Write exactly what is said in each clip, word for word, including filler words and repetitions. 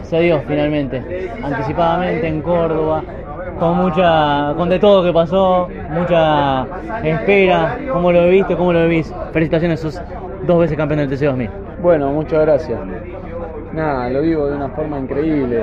se dio finalmente, anticipadamente en Córdoba, con mucha, con de todo que pasó, mucha espera. ¿Cómo lo viviste? ¿Cómo lo vivís? Felicitaciones, sos dos veces campeón del T C dos mil. Bueno, muchas gracias. Nada, lo vivo de una forma increíble.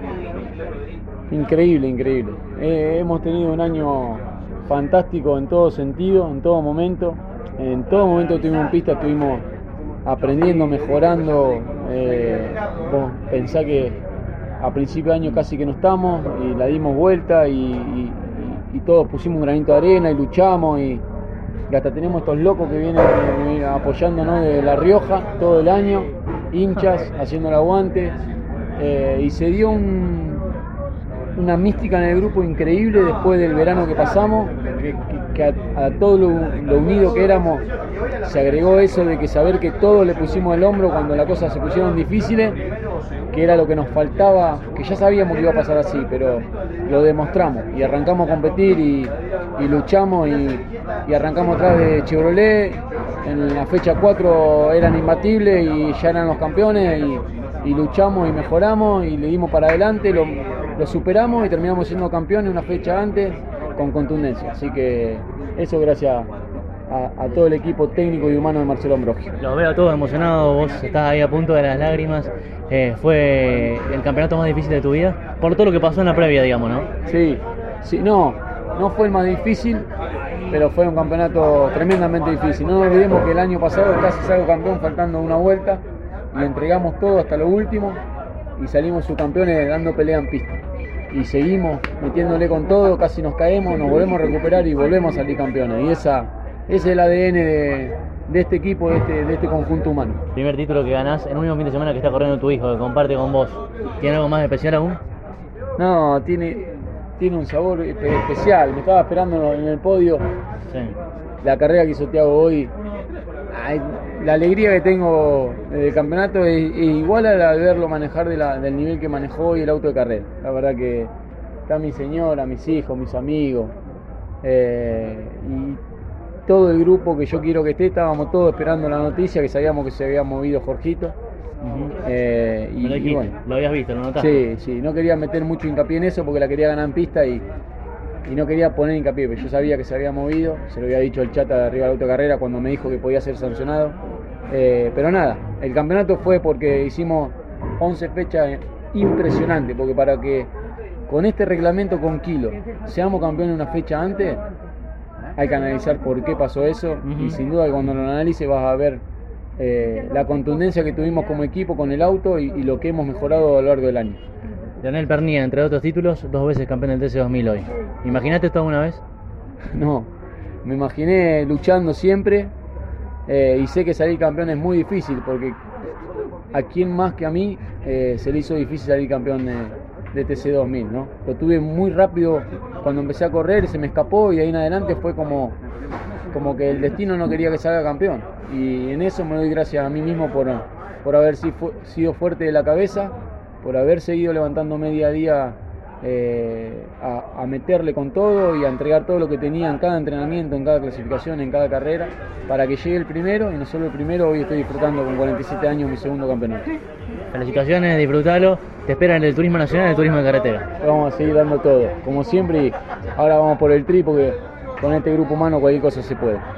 Increíble, increíble. Eh, hemos tenido un año fantástico en todo sentido, en todo momento. En todo momento estuvimos en pista, estuvimos aprendiendo, mejorando. Eh, vos pensá que a principio de año casi que no estamos y la dimos vuelta y, y, y todos pusimos un granito de arena y luchamos y, y hasta tenemos estos locos que vienen eh, apoyándonos de La Rioja todo el año, hinchas, haciendo el aguante. Eh, y se dio un, una mística en el grupo increíble después del verano que pasamos, que, que, que a, a todo lo, lo unido que éramos se agregó eso de que saber que todos le pusimos el hombro cuando las cosas se pusieron difíciles, que era lo que nos faltaba, que ya sabíamos que iba a pasar así, pero lo demostramos y arrancamos a competir y, y luchamos y, y arrancamos atrás de Chevrolet. En la fecha cuatro eran imbatibles y ya eran los campeones y, y luchamos y mejoramos y le dimos para adelante, lo, lo superamos y terminamos siendo campeones una fecha antes con contundencia. Así que eso gracias a, a todo el equipo técnico y humano de Marcelo Ambrogio. Los veo a todos emocionados, vos estás ahí a punto de las lágrimas. Eh, fue el campeonato más difícil de tu vida, por todo lo que pasó en la previa, digamos, ¿no? Sí, sí, no, no fue el más difícil, pero fue un campeonato tremendamente difícil. No nos olvidemos que el año pasado casi salgo campeón faltando una vuelta y entregamos todo hasta lo último y salimos subcampeones dando pelea en pista. Y seguimos metiéndole con todo, casi nos caemos, nos volvemos a recuperar y volvemos a salir campeones. Y esa, ese es el A D N de, de este equipo, de este, de este conjunto humano. Primer título que ganás en un mismo fin de semana que está corriendo tu hijo, que comparte con vos. ¿Tiene algo más especial aún? No, tiene, tiene un sabor especial. Me estaba esperando en el podio. Sí. La carrera que hizo Thiago hoy. Ay, la alegría que tengo del campeonato es, es igual a la de verlo manejar de la, del nivel que manejó hoy el auto de carrera. La verdad que está mi señora, mis hijos, mis amigos eh, y todo el grupo que yo quiero que esté. Estábamos todos esperando la noticia, que sabíamos que se había movido Jorgito. Uh-huh. eh, y, y bueno, lo habías visto, ¿lo notaste? Sí, sí, no quería meter mucho hincapié en eso porque la quería ganar en pista y, y no quería poner hincapié, pero yo sabía que se había movido, se lo había dicho el chata de arriba del auto de carrera cuando me dijo que podía ser sancionado. Eh, pero nada, el campeonato fue porque hicimos once fechas impresionantes, porque para que con este reglamento con Kilo seamos campeones una fecha antes, hay que analizar por qué pasó eso. Uh-huh. Y sin duda que cuando lo analices vas a ver eh, la contundencia que tuvimos como equipo con el auto y, y lo que hemos mejorado a lo largo del año. Leonel Pernía, entre otros títulos, dos veces campeón del T C dos mil hoy. ¿Imaginaste esto alguna vez? No, me imaginé luchando siempre eh, y sé que salir campeón es muy difícil porque a quién más que a mí eh, se le hizo difícil salir campeón de, de T C dos mil, ¿no? Lo tuve muy rápido cuando empecé a correr, se me escapó y de ahí en adelante fue como, como que el destino no quería que salga campeón. Y en eso me doy gracias a mí mismo por, por haber sido fuerte de la cabeza, por haber seguido levantándome día a día eh, a, a meterle con todo y a entregar todo lo que tenía en cada entrenamiento, en cada clasificación, en cada carrera, para que llegue el primero, y no solo el primero, hoy estoy disfrutando con cuarenta y siete años mi segundo campeonato. Felicitaciones, disfrutalo, te esperan el turismo nacional y el turismo de carretera. Vamos a seguir dando todo, como siempre, y ahora vamos por el tri porque con este grupo humano cualquier cosa se puede.